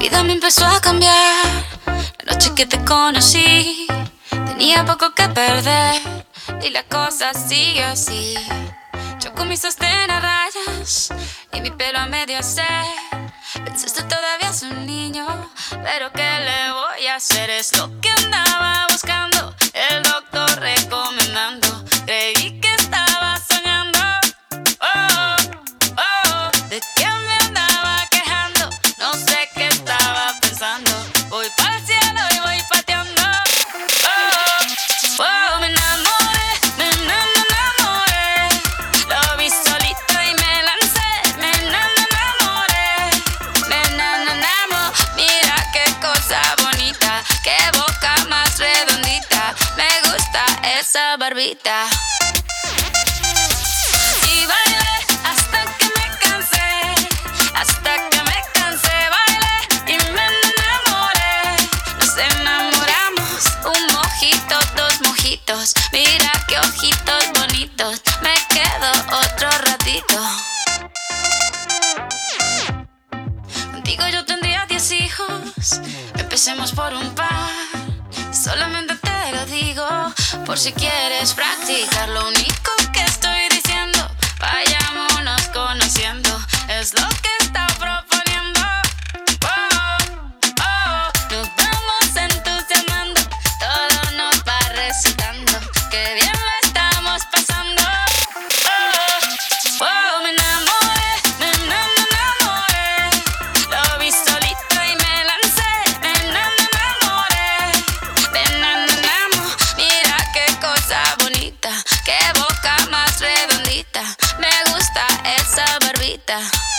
vida me empezó a cambiar. La noche que te conocí, tenía poco que perder y la cosa sigue así. Yo con mi sostén a rayas y mi pelo a medio hacer. Pensaste todavía es un niño, pero ¿qué le voy a hacer? Es lo que andaba buscando, el doctor recomendando. Creí que estaba soñando. Oh, oh, ¿de qué me andaba quejando? No sé qué estaba pensando. Voy pa'l cielo y voy pateando. Oh, oh, me enamoré, me enamoré. Lo vi solito y me lancé. Me enamoré, me enamoré. Mira qué cosa bonita, qué boca más redondita. Me gusta esa barbita. Y bailé hasta que me cansé, hasta que me cansé. Bailé y me enamoré. Nos enamoramos, un mojito, dos mojitos. Mira qué ojitos bonitos. Me quedo otro ratito. Contigo yo tendría 10 hijos. Empecemos por un par. Solamente te lo digo por si quieres practicar. Lo único que estoy diciendo, vayámonos conociendo. Es lo que está proponiendo. Oh, oh, nos vamos entusiasmando. Todo nos va resultando. Qué bien lo estamos pasando. Oh, oh, me enamoré, me enamoré. Lo vi solito y me lancé. Me enamoré, me enamoramos. Mira qué cosa bonita, qué boca más redondita. Me gusta esa barbita.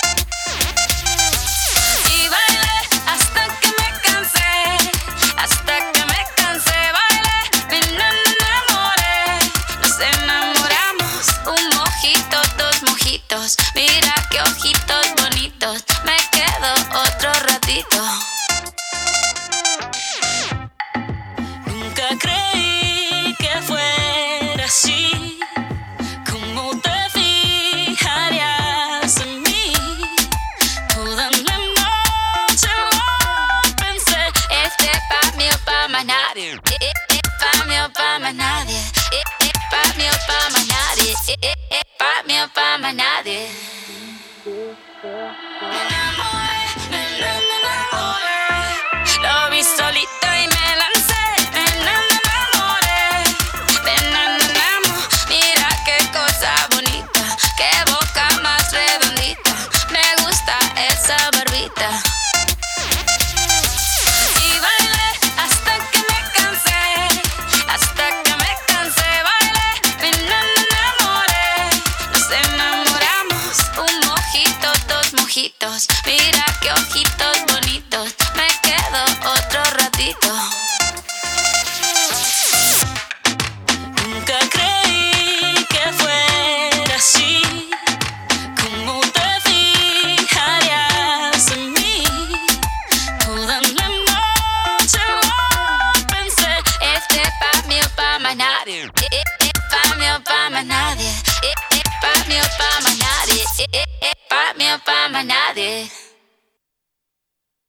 Y bailé hasta que me cansé, hasta que me cansé. Bailé, me enamoré. Nos enamoramos, un mojito, dos mojitos. Mira qué ojitos bonitos. Me quedo otro ratito. Nunca creí que fuera así. ¿Cómo te fijarías en mí? Toda la noche lo pensé. Este pa' mí o pa' más nadie. Pa' mí o pa' más nadie. Pa' mí o pa' más nadie. Pa' mí o pa' más nadie.